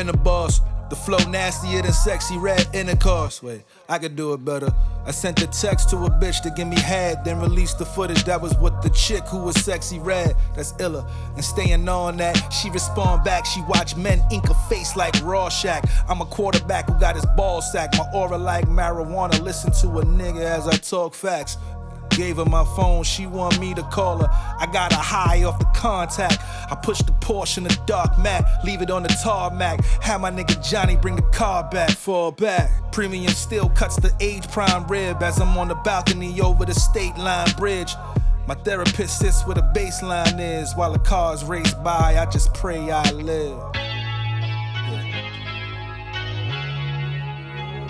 been a boss. The flow nastier than sexy red intercourse. Wait, I could do it better. I sent a text to a bitch to give me head, then released the footage that was with the chick who was sexy red. That's iller. And staying on that, she respond back. She watch men ink a face like Rorschach. I'm a quarterback who got his ball sacked. My aura like marijuana. Listen to a nigga as I talk facts. Gave her my phone, she want me to call her. I got her high off the contact. I push the Porsche in the dark mat, leave it on the tarmac. Have my nigga Johnny bring the car back, fall back. Premium still cuts the age prime rib as I'm on the balcony over the state line bridge. My therapist sits where the baseline is while the cars race by. I just pray I live.